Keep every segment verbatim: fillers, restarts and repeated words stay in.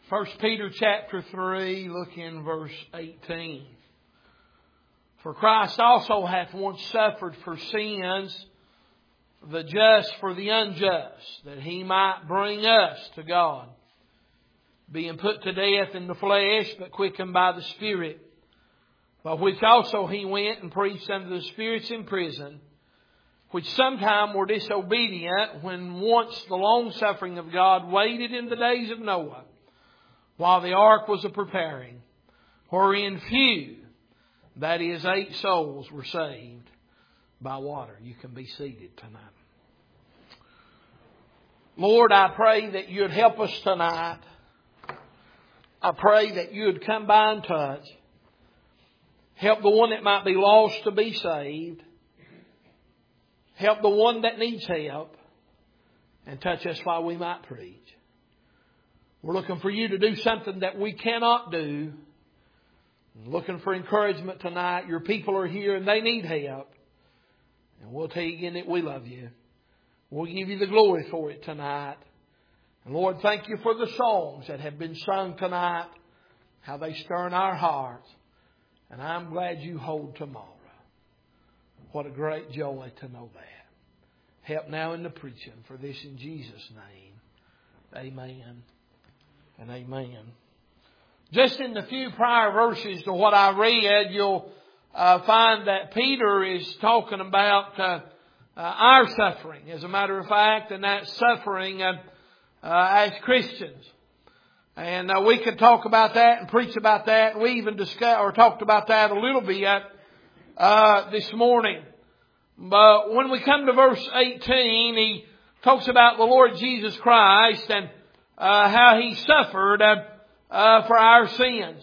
First Peter chapter three, look in verse eighteen. For Christ also hath once suffered for sins, the just for the unjust, that He might bring us to God, being put to death in the flesh, but quickened by the Spirit, by which also He went and preached unto the spirits in prison, which sometime were disobedient, when once the long suffering of God waited in the days of Noah, while the ark was a preparing, wherein few, that is, eight souls, were saved by water. You can be seated tonight. Lord, I pray that You'd help us tonight. I pray that You'd come by and touch. Help the one that might be lost to be saved. Help the one that needs help. And touch us while we might preach. We're looking for You to do something that we cannot do. Looking for encouragement tonight. Your people are here and they need help. And we'll tell you again that we love You. We'll give You the glory for it tonight. And Lord, thank You for the songs that have been sung tonight. How they stir in our hearts. And I'm glad You hold tomorrow. What a great joy to know that. Help now in the preaching. For this in Jesus' name. Amen. And amen. Just in the few prior verses to what I read, you'll uh, find that Peter is talking about uh, uh, our suffering, as a matter of fact, and that suffering uh, uh, as Christians. And uh, we could talk about that and preach about that. And we even discussed or talked about that a little bit uh, this morning. But when we come to verse eighteen, he talks about the Lord Jesus Christ and Uh, how He suffered uh, uh, for our sins.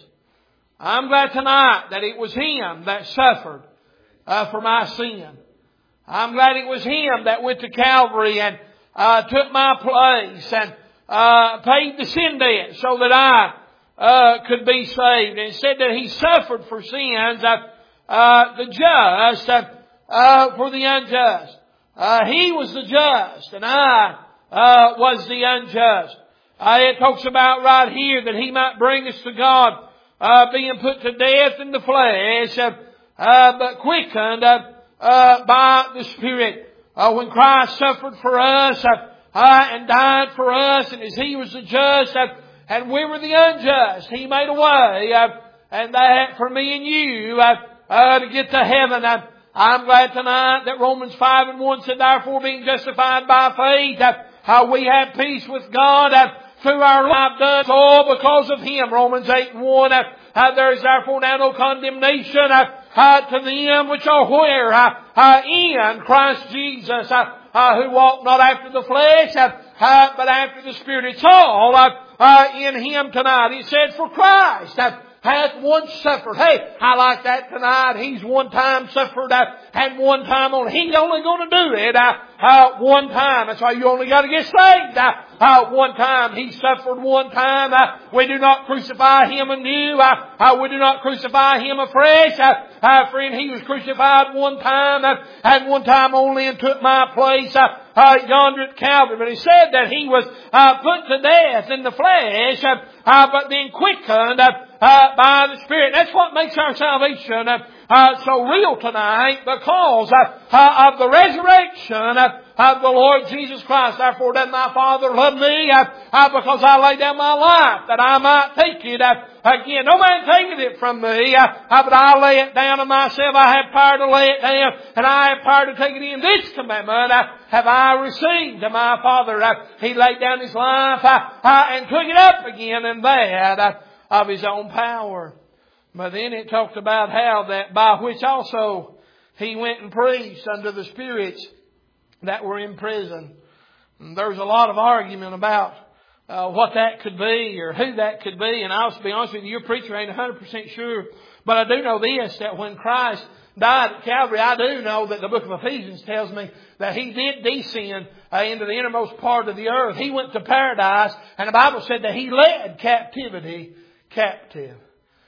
I'm glad tonight that it was Him that suffered uh, for my sin. I'm glad it was Him that went to Calvary and uh, took my place and uh, paid the sin debt so that I uh, could be saved. And it said that He suffered for sins, uh, uh, the just uh, uh, for the unjust. Uh, he was the just and I uh, was the unjust. Uh, it talks about right here that He might bring us to God, uh, being put to death in the flesh, uh, uh, but quickened uh, uh, by the Spirit. Uh, when Christ suffered for us uh, uh, and died for us, and as He was the just uh, and we were the unjust, He made a way, uh, and that for me and you uh, uh, to get to heaven. Uh, I'm glad tonight that Romans five and one said, therefore being justified by faith, uh, how we have peace with God uh, through our life done all because of Him. Romans eight and one. Uh, uh, there is therefore now no condemnation uh, uh, to them which are where? Uh, uh, in Christ Jesus, uh, uh, who walk not after the flesh, uh, uh, but after the Spirit. It's all uh, uh, in Him tonight. He said, for Christ uh, hath once suffered. Hey, I like that tonight. He's one time suffered uh, and one time only. He's only going to do it uh, uh, one time. That's why you only got to get saved uh, uh, one time. He suffered one time. Uh, we do not crucify Him anew. Uh, uh, we do not crucify Him afresh. Uh, uh, friend, He was crucified one time uh, and one time only and took my place uh, uh, yonder at Calvary. But He said that He was uh, put to death in the flesh, uh, uh, but then quickened uh, Uh, by the Spirit. That's what makes our salvation uh, uh, so real tonight, because uh, uh, of the resurrection uh, of the Lord Jesus Christ. Therefore doth my Father love me uh, uh, because I lay down my life that I might take it uh, again. No man taketh it from me, uh, uh, but I lay it down of myself. I have power to lay it down, and I have power to take it in. This commandment uh, have I received of my Father. Uh, he laid down His life uh, uh, and took it up again, and that uh, of His own power. But then it talked about how that by which also He went and preached unto the spirits that were in prison. And there's a lot of argument about uh, what that could be or who that could be. And I'll be honest with you, your preacher ain't one hundred percent sure. But I do know this, that when Christ died at Calvary, I do know that the book of Ephesians tells me that He did descend uh, into the innermost part of the earth. He went to paradise, and the Bible said that He led captivity captive.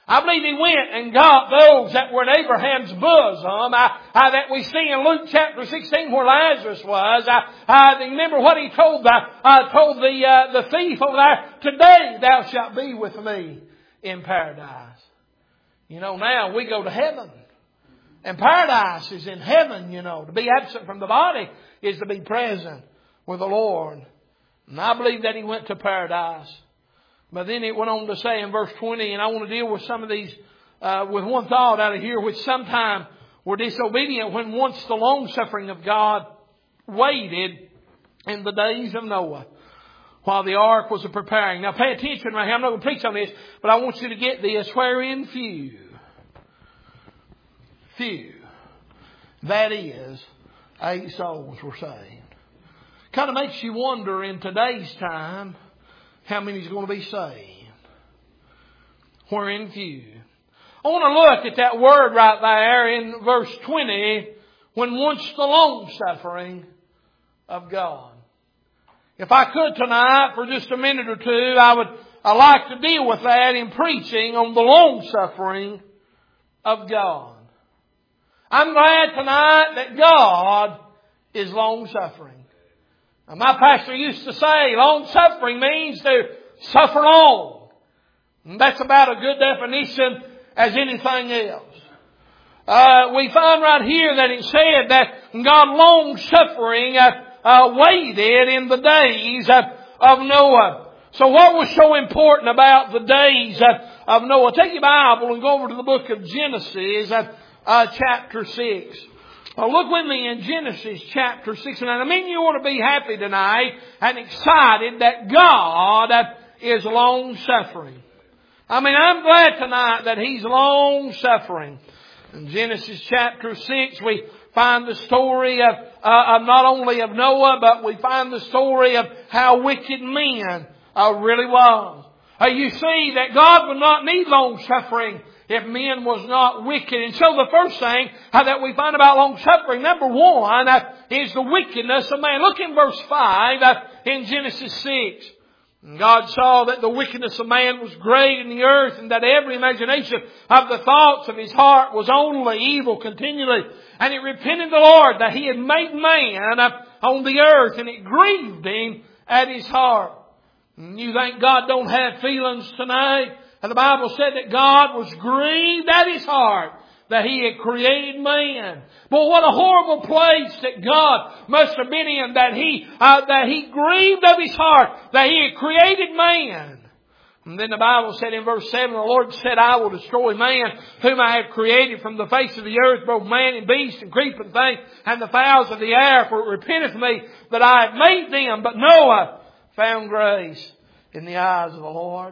I believe He went and got those that were in Abraham's bosom, I, I, that we see in Luke chapter sixteen where Lazarus was. I, I remember what He told the, uh, told the, uh, the thief over there, today thou shalt be with me in paradise. You know, now we go to heaven. And paradise is in heaven, you know. To be absent from the body is to be present with the Lord. And I believe that He went to paradise. But then it went on to say in verse twenty, and I want to deal with some of these, uh, with one thought out of here, which sometime were disobedient when once the long suffering of God waited in the days of Noah while the ark was preparing. Now pay attention right here. I'm not going to preach on this, but I want you to get this. Wherein few, few, that is, eight souls were saved. Kind of makes you wonder in today's time, how many is going to be saved? Wherein few. I want to look at that word right there in verse twenty, when once the long suffering of God. If I could tonight, for just a minute or two, I would I'd like to deal with that in preaching on the long suffering of God. I'm glad tonight that God is long suffering. My pastor used to say, long suffering means to suffer long. And that's about a good definition as anything else. Uh, we find right here that it said that God long suffering uh, uh, waited in the days uh, of Noah. So what was so important about the days uh, of Noah? Take your Bible and go over to the book of Genesis, uh, uh, chapter six. Well, look with me in Genesis chapter six. And I mean, you ought to be happy tonight and excited that God is long suffering. I mean, I'm glad tonight that He's long suffering. In Genesis chapter six, we find the story of, uh, of not only of Noah, but we find the story of how wicked men uh, really was. Uh, you see that God would not need long suffering if men was not wicked. And so the first thing uh, that we find about long suffering, number one, uh, is the wickedness of man. Look in verse five uh, in Genesis six. And God saw that the wickedness of man was great in the earth, and that every imagination of the thoughts of his heart was only evil continually. And it repented the Lord that He had made man uh, on the earth, and it grieved Him at His heart. And you think God don't have feelings tonight? And the Bible said that God was grieved at His heart that He had created man. But what a horrible place that God must have been in, that He uh, that He grieved of His heart that He had created man. And then the Bible said in verse seven, the Lord said, I will destroy man whom I have created from the face of the earth, both man and beast and creeping thing and the fowls of the air, for it repenteth me that I have made them. But Noah found grace in the eyes of the Lord.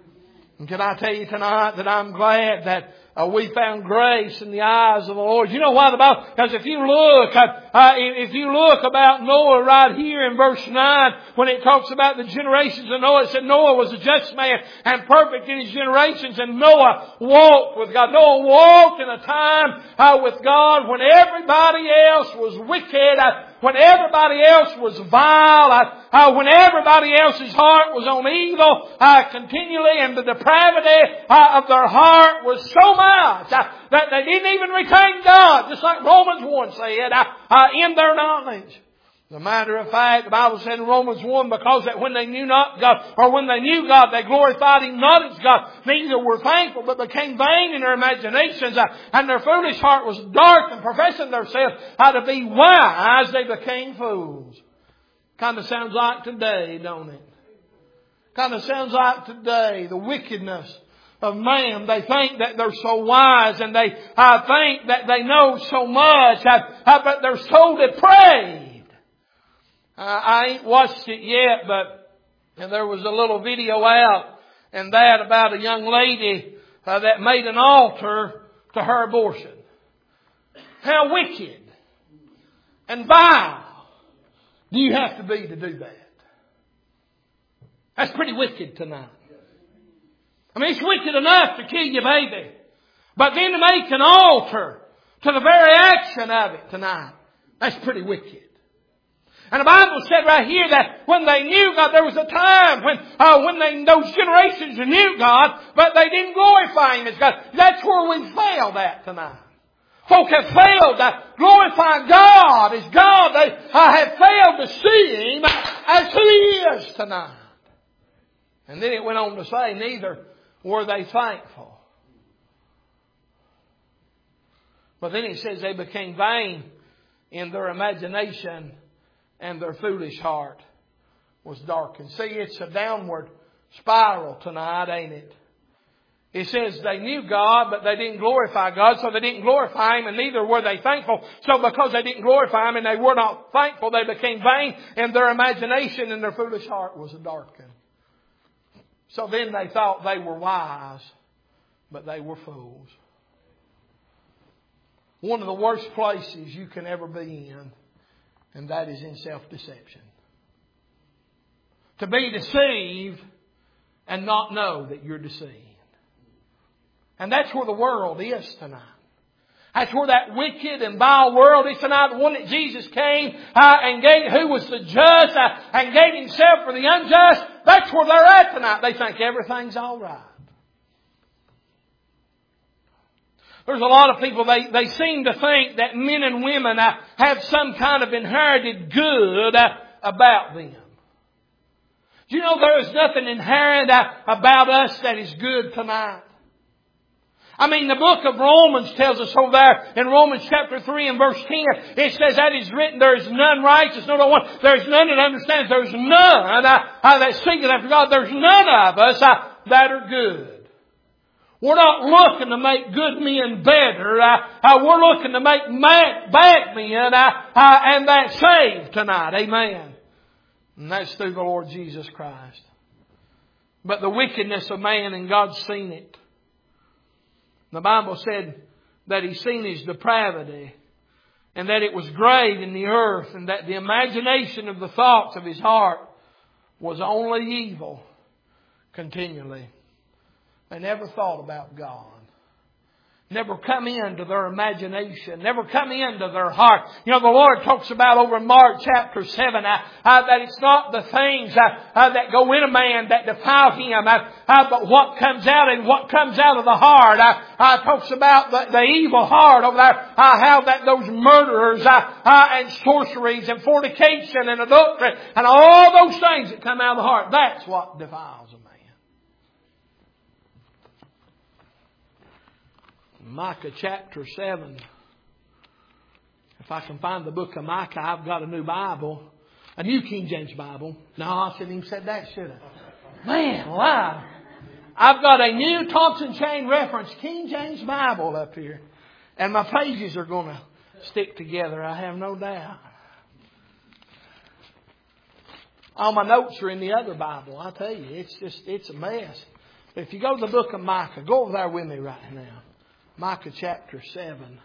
And can I tell you tonight that I'm glad that uh, we found grace in the eyes of the Lord. You know why the Bible? Because if you look, uh, uh, if you look about Noah right here in verse nine, when it talks about the generations of Noah, it said Noah was a just man and perfect in his generations, and Noah walked with God. Noah walked in a time uh, with God when everybody else was wicked, uh, when everybody else was vile, uh, uh, when everybody else's heart was on evil uh, continually, and the depravity uh, of their heart was so much uh, that they didn't even retain God, just like Romans one said, uh, uh, in their knowledge. As a matter of fact, the Bible said in Romans one, because that when they knew not God, or when they knew God, they glorified Him not as God, neither were thankful, but became vain in their imaginations, uh, and their foolish heart was dark, and professing themselves how to be wise, they became fools. Kind of sounds like today, don't it? Kind of sounds like today, the wickedness of man. They think that they're so wise, and they uh, think that they know so much, uh, uh, but they're so depraved. Uh, I ain't watched it yet, but and there was a little video out and that about a young lady uh, that made an altar to her abortion. How wicked and vile do you have to be to do that? That's pretty wicked tonight. I mean, it's wicked enough to kill your baby, but then to make an altar to the very action of it tonight, that's pretty wicked. And the Bible said right here that when they knew God, there was a time when uh, when they, those generations knew God, but they didn't glorify Him as God. That's where we failed at tonight. Folk have failed to glorify God as God. They uh, have failed to see Him as who He is tonight. And then it went on to say, neither were they thankful. But then it says they became vain in their imagination, and their foolish heart was darkened. See, it's a downward spiral tonight, ain't it? It says they knew God, but they didn't glorify God, so they didn't glorify Him, and neither were they thankful. So because they didn't glorify Him and they were not thankful, they became vain in their imagination, and their foolish heart was darkened. So then they thought they were wise, but they were fools. One of the worst places you can ever be in, and that is in self-deception. To be deceived and not know that you're deceived. And that's where the world is tonight. That's where that wicked and vile world is tonight. The one that Jesus came uh, and gave, who was the just uh, and gave Himself for the unjust. That's where they're at tonight. They think everything's all right. There's a lot of people, they, they seem to think that men and women uh, have some kind of inherited good uh, about them. Do you know there is nothing inherent uh, about us that is good tonight? I mean, the book of Romans tells us over there in Romans chapter three and verse ten, it says that is written, there is none righteous, no, no one. There is none that understands. There is none uh, uh, that seeketh after God. There's none of us uh, that are good. We're not looking to make good men better. Uh, uh, we're looking to make mad, bad men uh, uh, and that saved tonight. Amen. And that's through the Lord Jesus Christ. But the wickedness of man, and God's seen it. The Bible said that He's seen his depravity, and that it was great in the earth, and that the imagination of the thoughts of his heart was only evil continually. They never thought about God. Never come into their imagination. Never come into their heart. You know, the Lord talks about over in Mark chapter seven uh, uh, that it's not the things uh, uh, that go in a man that defile him, uh, uh, but what comes out and what comes out of the heart. Uh, uh, talks about the, the evil heart over there. Uh, how that those murderers uh, uh, and sorceries and fornication and adultery and all those things that come out of the heart. That's what defiles a man. Micah chapter seven. If I can find the book of Micah, I've got a new Bible. A New King James Bible. No, I shouldn't even said that, should I? Man, wow. I've got a new Thompson Chain Reference King James Bible up here. And my pages are going to stick together, I have no doubt. All my notes are in the other Bible. I tell you, it's just, it's a mess. But if you go to the book of Micah, go over there with me right now. Micah chapter seven.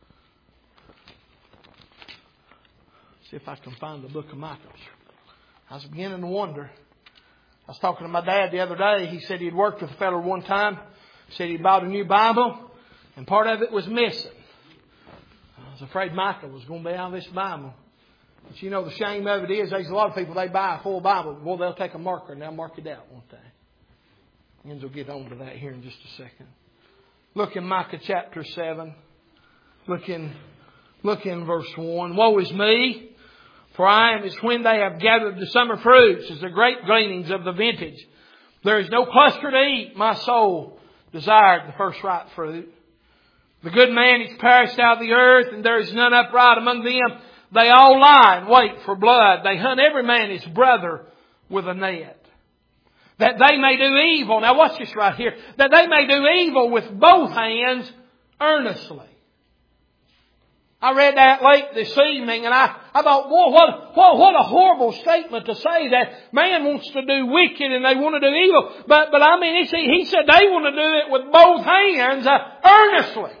See if I can find the book of Micah. I was beginning to wonder. I was talking to my dad the other day. He said he'd worked with a fellow one time. He said he bought a new Bible, and part of it was missing. I was afraid Micah was going to be out of this Bible. But you know, the shame of it is, there's a lot of people, they buy a full Bible. Well, they'll take a marker and they'll mark it out, won't they? And we'll get on to that here in just a second. Look in Micah chapter seven. Look in, look in verse one. Woe is me, for I am as when they have gathered the summer fruits, as the great gleanings of the vintage. There is no cluster to eat. My soul desired the first ripe fruit. The good man is perished out of the earth, and there is none upright among them. They all lie and wait for blood. They hunt every man his brother with a net. That they may do evil. Now watch this right here. That they may do evil with both hands earnestly. I read that late this evening and I, I thought, boy, what, what, what a horrible statement to say that man wants to do wicked and they want to do evil. But, but I mean, he, he said they want to do it with both hands uh, earnestly.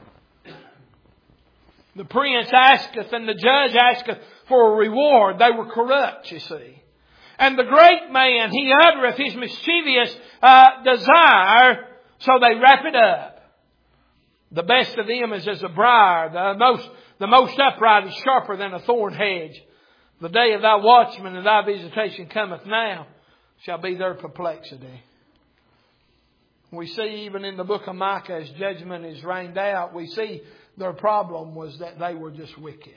The prince asketh and the judge asketh for a reward. They were corrupt, you see. And the great man, he uttereth his mischievous uh, desire, so they wrap it up. The best of them is as a briar. The most, the most upright is sharper than a thorn hedge. The day of thy watchman and thy visitation cometh now, shall be their perplexity. We see even in the book of Micah, as judgment is rained out, we see their problem was that they were just wicked.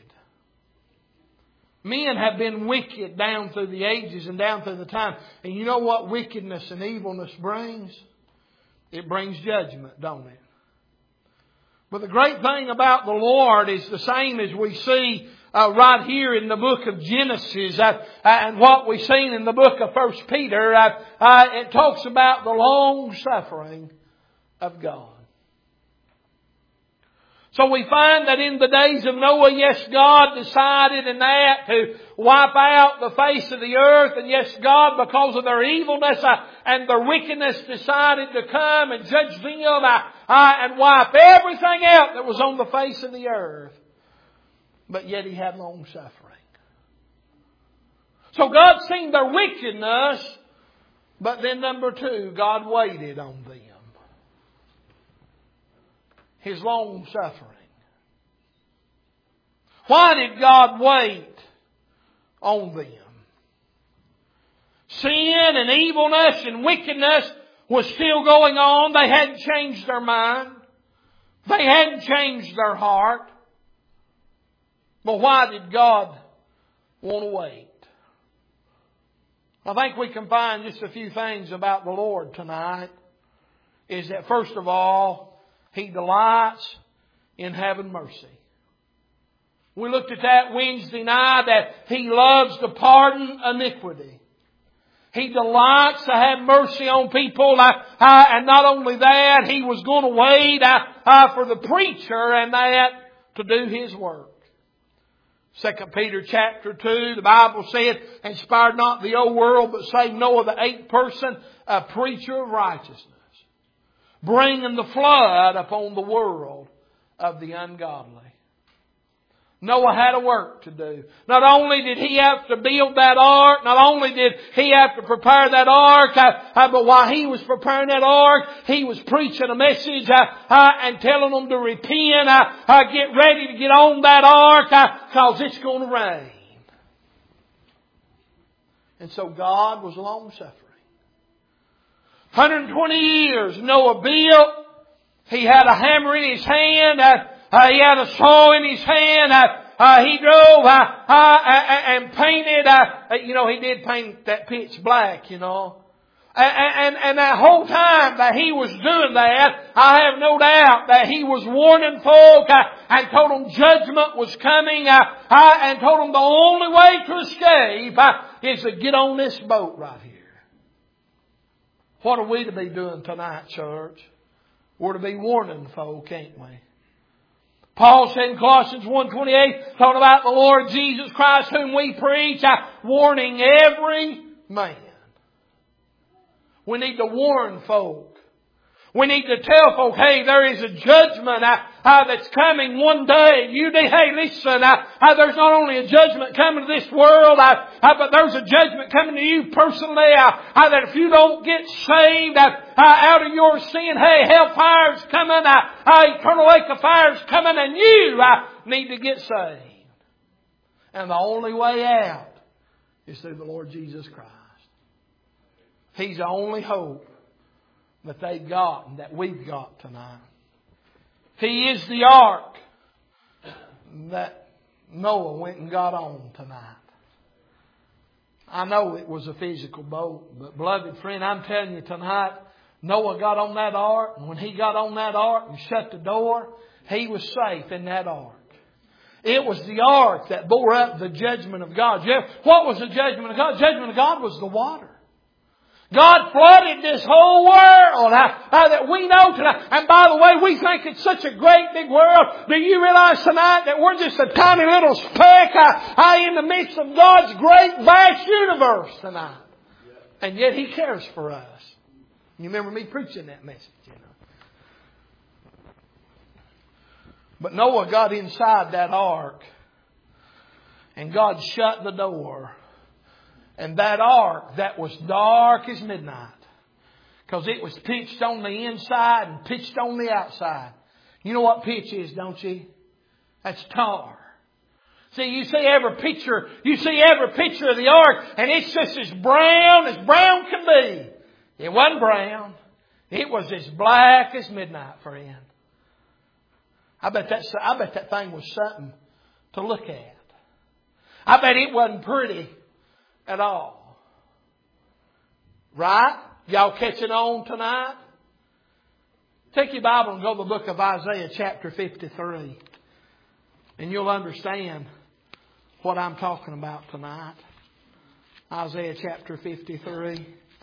Men have been wicked down through the ages and down through the time. And you know what wickedness and evilness brings? It brings judgment, don't it? But the great thing about the Lord is the same as we see uh, right here in the book of Genesis uh, and what we've seen in the book of First Peter. Uh, uh, it talks about the long suffering of God. So we find that in the days of Noah, yes, God decided in that to wipe out the face of the earth. And yes, God, because of their evilness uh, and their wickedness, decided to come and judge them uh, uh, and wipe everything out that was on the face of the earth. But yet He had long suffering. So God seen their wickedness, but then number two, God waited on them. His long suffering. Why did God wait on them? Sin and evilness and wickedness was still going on. They hadn't changed their mind. They hadn't changed their heart. But why did God want to wait? I think we can find just a few things about the Lord tonight. Is that first of all, He delights in having mercy. We looked at that Wednesday night, that He loves to pardon iniquity. He delights to have mercy on people. Uh, uh, and not only that, He was going to wait uh, uh, for the preacher and that to do His work. Second Peter chapter two, the Bible said, inspired not the old world, but saved Noah, the eighth person, a preacher of righteousness, bringing the flood upon the world of the ungodly. Noah had a work to do. Not only did he have to build that ark, not only did he have to prepare that ark, uh, uh, but while he was preparing that ark, he was preaching a message uh, uh, and telling them to repent, uh, uh, get ready to get on that ark, because uh, it's going to rain. And so God was long-suffering. one hundred twenty years Noah built. He had a hammer in his hand. Uh, uh, he had a saw in his hand. Uh, uh, he drove uh, uh, uh, and painted. Uh, you know, he did paint that pitch black, you know. And, and, and that whole time that he was doing that, I have no doubt that he was warning folk uh, and told them judgment was coming uh, uh, and told them the only way to escape uh, is to get on this boat right here. What are we to be doing tonight, church? We're to be warning folk, ain't we? Paul said in Colossians one twenty-eight, talking about the Lord Jesus Christ whom we preach, uh, warning every man. We need to warn folk. We need to tell folk, hey, there is a judgment uh, uh, that's coming one day. You need, hey, listen, uh, uh, there's not only a judgment coming to this world, uh, uh, but there's a judgment coming to you personally. Uh, uh, that if you don't get saved uh, uh, out of your sin, hey, hellfire's coming, uh, uh, eternal lake of fire's coming, and you uh, need to get saved. And the only way out is through the Lord Jesus Christ. He's the only hope that they've got and that we've got tonight. He is the ark that Noah went and got on tonight. I know it was a physical boat, but beloved friend, I'm telling you tonight, Noah got on that ark, and when he got on that ark and shut the door, he was safe in that ark. It was the ark that bore up the judgment of God. What was the judgment of God? The judgment of God was the water. God flooded this whole world uh, uh, that we know tonight. And by the way, we think it's such a great big world. Do you realize tonight that we're just a tiny little speck uh, uh, in the midst of God's great vast universe tonight? And yet He cares for us. You remember me preaching that message, you know. But Noah got inside that ark, and God shut the door. And that ark that was dark as midnight, because it was pitched on the inside and pitched on the outside. You know what pitch is, don't you? That's tar. See, you see every picture, you see every picture of the ark, and it's just as brown as brown can be. It wasn't brown. It was as black as midnight, friend. I bet that, I bet that thing was something to look at. I bet it wasn't pretty at all. Right? Y'all catching on tonight? Take your Bible and go to the book of Isaiah chapter fifty-three. And you'll understand what I'm talking about tonight. Isaiah chapter fifty-three.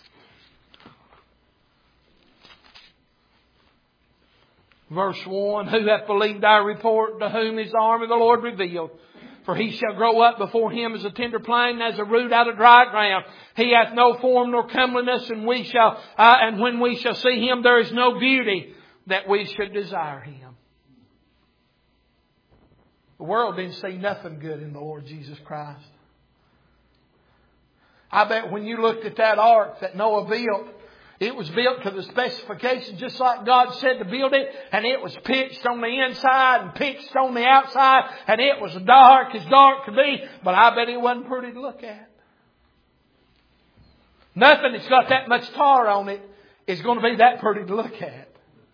Verse one, who hath believed our report, to whom is the arm of the Lord revealed? For he shall grow up before him as a tender plant, and as a root out of dry ground. He hath no form nor comeliness, and we shall, uh, and when we shall see him, there is no beauty that we should desire him. The world didn't see nothing good in the Lord Jesus Christ. I bet when you looked at that ark that Noah built, it was built to the specifications just like God said to build it. And it was pitched on the inside and pitched on the outside. And it was dark as dark could be. But I bet it wasn't pretty to look at. Nothing that's got that much tar on it is going to be that pretty to look at.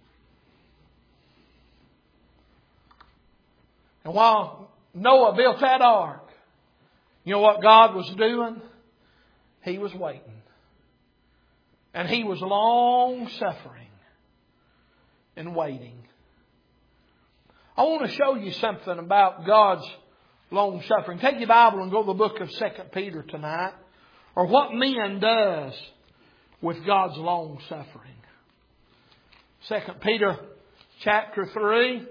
And while Noah built that ark, you know what God was doing? He was waiting. And He was long suffering and waiting. I want to show you something about God's long suffering. Take your Bible and go to the book of Second Peter tonight. Or what men does with God's long suffering. Second Peter chapter three.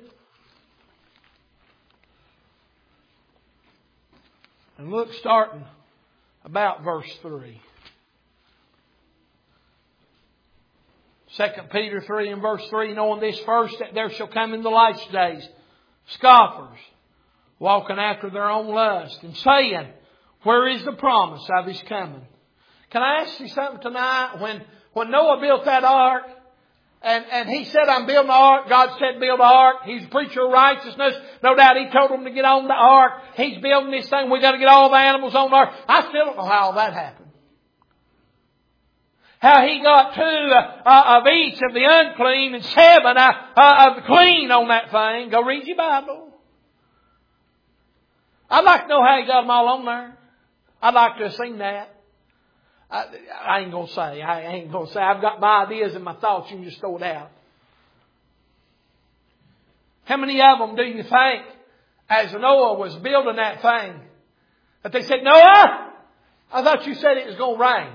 And look, starting about verse three. Second Peter three and verse three, knowing this first, that there shall come in the last days scoffers, walking after their own lust, and saying, where is the promise of His coming? Can I ask you something tonight? When, when Noah built that ark, and, and he said, I'm building the ark. God said, build the ark. He's a preacher of righteousness. No doubt He told them to get on the ark. He's building this thing. We've got to get all the animals on the ark. I still don't know how all that happened. How He got two uh, uh, of each of the unclean and seven uh, uh, of the clean on that thing. Go read your Bible. I'd like to know how He got them all on there. I'd like to have seen that. I, I ain't going to say. I ain't going to say. I've got my ideas and my thoughts. You can just throw it out. How many of them do you think, as Noah was building that thing, that they said, Noah, I thought you said it was going to rain.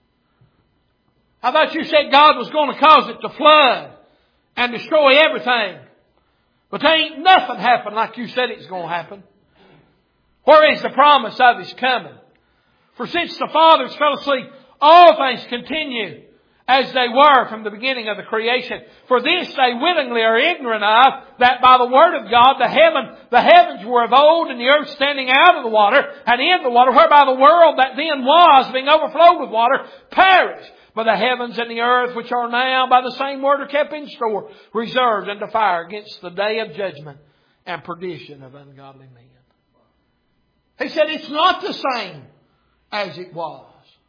I thought you said God was going to cause it to flood and destroy everything. But there ain't nothing happened like you said it was going to happen. Where is the promise of His coming? For since the fathers fell asleep, all things continue as they were from the beginning of the creation. For this they willingly are ignorant of, that by the word of God the heaven, the heavens were of old, and the earth standing out of the water and in the water, whereby the world that then was, being overflowed with water, perished. But the heavens and the earth, which are now by the same word, are kept in store, reserved unto fire against the day of judgment and perdition of ungodly men. He said it's not the same as it was.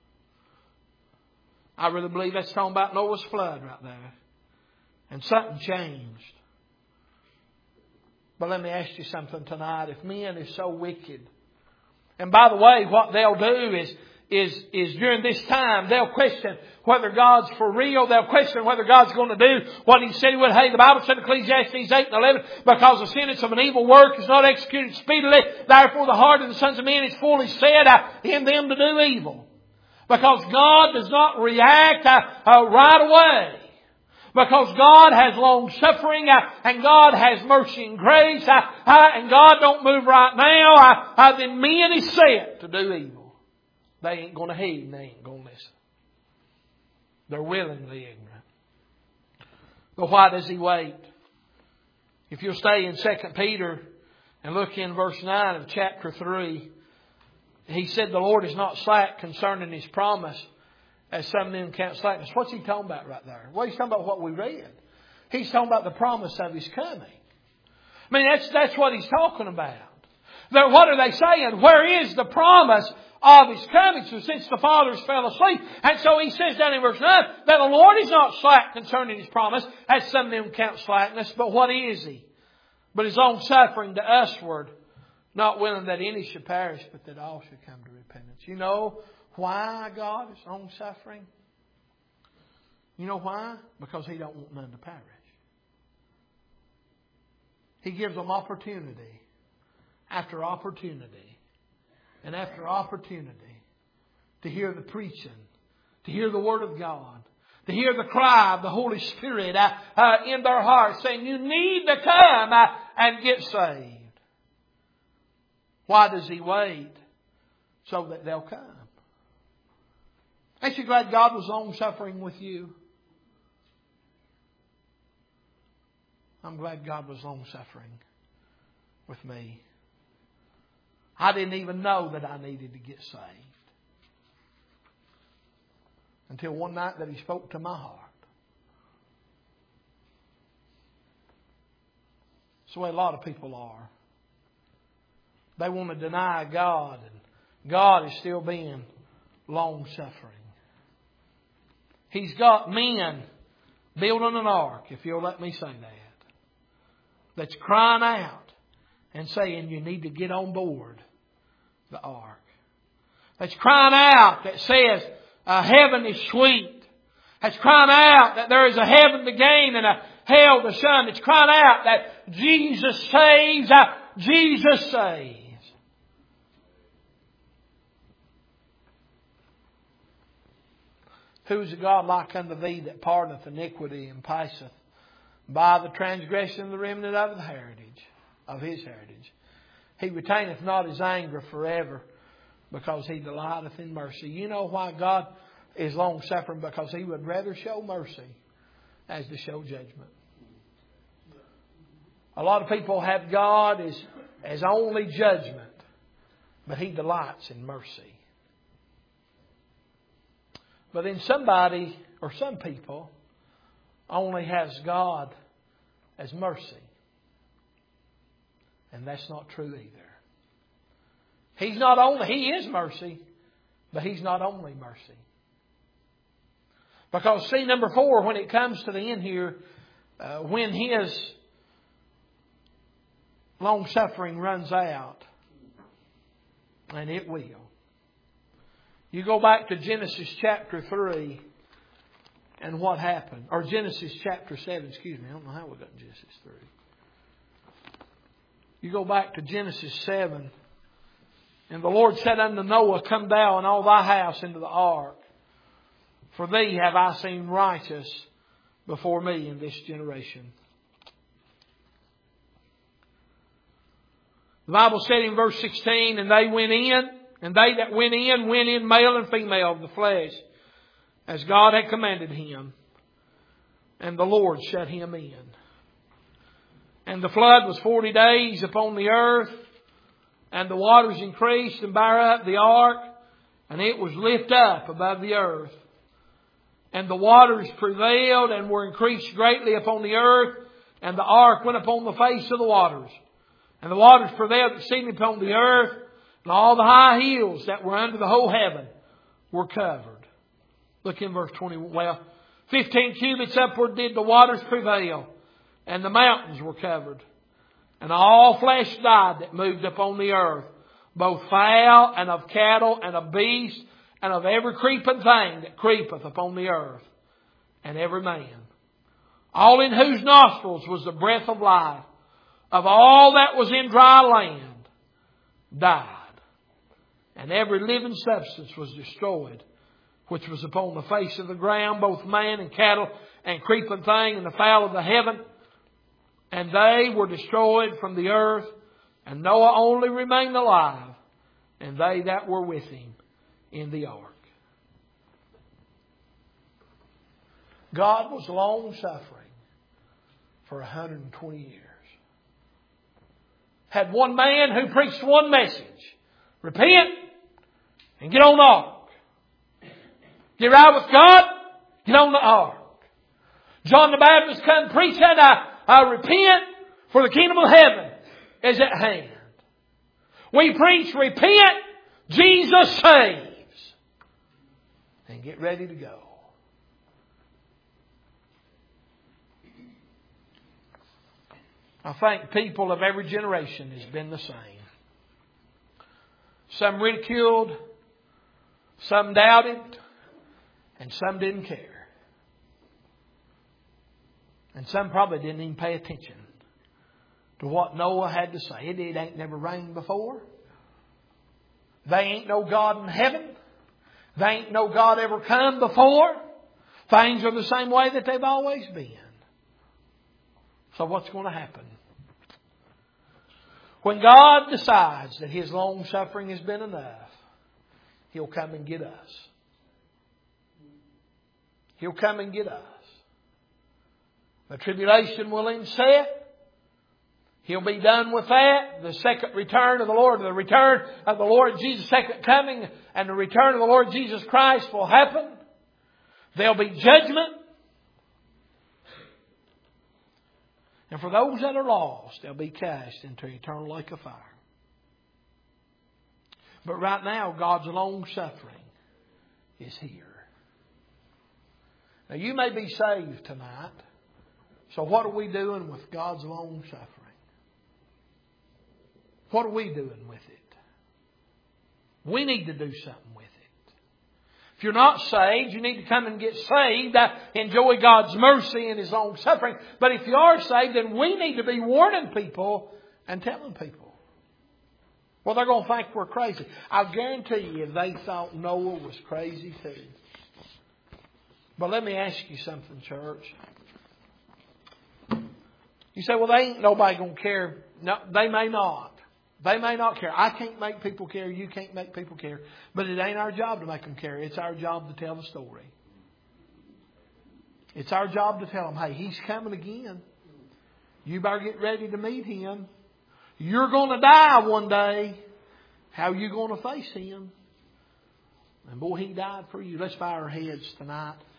I really believe that's talking about Noah's flood right there. And something changed. But let me ask you something tonight. If men are so wicked, and by the way, what they'll do is Is, is during this time, they'll question whether God's for real. They'll question whether God's going to do what He said He would. Hey, the Bible said in Ecclesiastes eight and eleven, because the sentence of an evil work is not executed speedily, therefore the heart of the sons of men is fully set uh, in them to do evil. Because God does not react uh, uh, right away. Because God has long suffering uh, and God has mercy and grace uh, uh, and God don't move right now, uh, uh, then men is set to do evil. They ain't going to heed and they ain't going to listen. They're willingly ignorant. But why does He wait? If you'll stay in Second Peter and look in verse nine of chapter three, He said the Lord is not slack concerning His promise, as some men count slackness. What's He talking about right there? Well, He's talking about what we read. He's talking about the promise of His coming. I mean, that's, that's what He's talking about. They're, what are they saying? Where is the promise of His coming? So since the fathers fell asleep. And so He says down in verse nine that the Lord is not slack concerning His promise, as some of them count slackness. But what is He? But His long suffering to usward, not willing that any should perish, but that all should come to repentance. You know why God is long suffering? You know why? Because He don't want none to perish. He gives them opportunity after opportunity and after opportunity to hear the preaching, to hear the Word of God, to hear the cry of the Holy Spirit uh, uh, in their hearts saying, you need to come uh, and get saved. Why does He wait? So that they'll come. Ain't you glad God was long suffering with you? I'm glad God was long suffering with me. I didn't even know that I needed to get saved until one night that He spoke to my heart. That's the way a lot of people are. They want to deny God, and God is still being long suffering. He's got men building an ark, if you'll let me say that, that's crying out and saying you need to get on board the ark. That's crying out that says uh, heaven is sweet. That's crying out that there is a heaven to gain and a hell to shun. It's crying out that Jesus saves, uh, Jesus saves. Who is a God like unto thee that pardoneth iniquity and passeth by the transgression of the remnant of the heritage, of His heritage? He retaineth not His anger forever, because He delighteth in mercy. You know why God is long suffering? Because He would rather show mercy as to show judgment. A lot of people have God as, as only judgment, but He delights in mercy. But then somebody, or some people, only has God as mercy. And that's not true either. He's not only, He is mercy, but He's not only mercy. Because see, number four, when it comes to the end here, uh, when His long suffering runs out, and it will. You go back to Genesis chapter three and what happened. Or Genesis chapter seven, excuse me. I don't know how we got to Genesis three. You go back to Genesis seven. And the Lord said unto Noah, come thou and all thy house into the ark. For thee have I seen righteous before me in this generation. The Bible said in verse sixteen, and they went in. And they that went in, went in male and female of the flesh, as God had commanded him. And the Lord shut him in. And the flood was forty days upon the earth. And the waters increased and bare up the ark. And it was lift up above the earth. And the waters prevailed and were increased greatly upon the earth. And the ark went upon the face of the waters. And the waters prevailed exceedingly upon the earth. And all the high hills that were under the whole heaven were covered. Look in verse twenty. Well, fifteen cubits upward did the waters prevail, and the mountains were covered. And all flesh died that moved upon the earth, both fowl and of cattle and of beasts, and of every creeping thing that creepeth upon the earth, and every man. All in whose nostrils was the breath of life, of all that was in dry land, died. And every living substance was destroyed, which was upon the face of the ground, both man and cattle and creeping thing and the fowl of the heaven. And they were destroyed from the earth, and Noah only remained alive, and they that were with him in the ark. God was long suffering for one hundred twenty years. Had one man who preached one message. Repent and get on the ark. Get right with God, get on the ark. John the Baptist come preach and I, I repent, for the kingdom of heaven is at hand. We preach, repent, Jesus saves. And get ready to go. I think people of every generation has been the same. Some ridiculed, some doubted, and some didn't care. And some probably didn't even pay attention to what Noah had to say. It, it ain't never rained before. They ain't no God in heaven. They ain't no God ever come before. Things are the same way that they've always been. So what's going to happen? When God decides that His long suffering has been enough, He'll come and get us. He'll come and get us. The tribulation will end set. He'll be done with that. The second return of the Lord, the return of the Lord Jesus' second coming, and the return of the Lord Jesus Christ will happen. There'll be judgment. And for those that are lost, they'll be cast into eternal lake of fire. But right now, God's long suffering is here. Now, you may be saved tonight. So what are we doing with God's long suffering? What are we doing with it? We need to do something with it. If you're not saved, you need to come and get saved. Uh, enjoy God's mercy and His long suffering. But if you are saved, then we need to be warning people and telling people. Well, they're going to think we're crazy. I guarantee you they thought Noah was crazy too. But let me ask you something, church. You say, well, they ain't nobody going to care. No, they may not. They may not care. I can't make people care. You can't make people care. But it ain't our job to make them care. It's our job to tell the story. It's our job to tell them, hey, He's coming again. You better get ready to meet Him. You're going to die one day. How are you going to face Him? And boy, He died for you. Let's bow our heads tonight.